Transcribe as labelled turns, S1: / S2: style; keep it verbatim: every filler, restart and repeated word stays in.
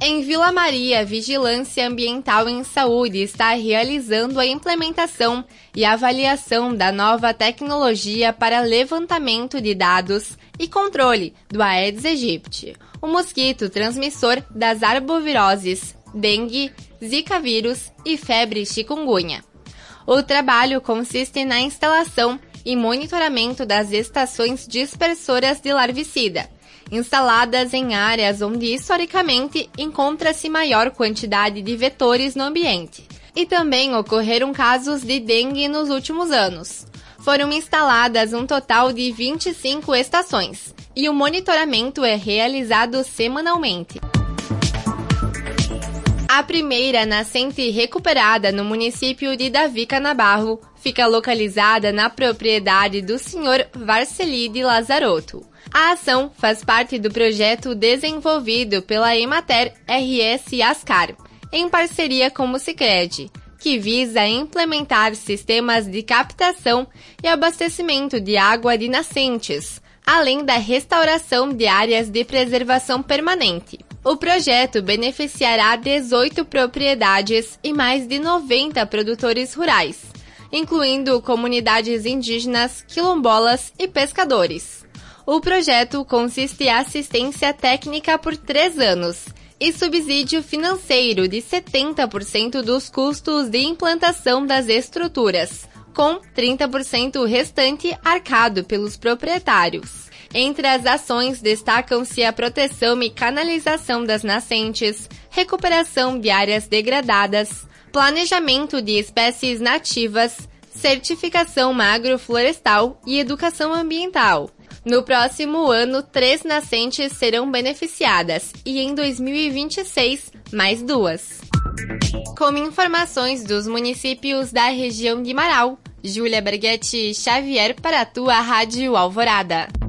S1: Em Vila Maria, Vigilância Ambiental em Saúde está realizando a implementação e avaliação da nova tecnologia para levantamento de dados e controle do Aedes aegypti, o mosquito transmissor das arboviroses, dengue, zika vírus e febre chikungunya. O trabalho consiste na instalação e monitoramento das estações dispersoras de larvicida, instaladas em áreas onde historicamente encontra-se maior quantidade de vetores no ambiente. E também ocorreram casos de dengue nos últimos anos. Foram instaladas um total de vinte e cinco estações, e o monitoramento é realizado semanalmente. A primeira nascente recuperada no município de Davi Canabarro fica localizada na propriedade do senhor Varceli de Lazarotto. A ação faz parte do projeto desenvolvido pela Emater R S Ascar, em parceria com o Sicredi, que visa implementar sistemas de captação e abastecimento de água de nascentes, além da restauração de áreas de preservação permanente. O projeto beneficiará dezoito propriedades e mais de noventa produtores rurais, incluindo comunidades indígenas, quilombolas e pescadores. O projeto consiste em assistência técnica por três anos e subsídio financeiro de setenta por cento dos custos de implantação das estruturas, com trinta por cento restante arcado pelos proprietários. Entre as ações destacam-se a proteção e canalização das nascentes, recuperação de áreas degradadas, planejamento de espécies nativas, certificação agroflorestal e educação ambiental. No próximo ano, três nascentes serão beneficiadas e em dois mil e vinte e seis, mais duas. Com informações dos municípios da região de Marau, Júlia Berghetti Xavier para a tua Rádio Alvorada.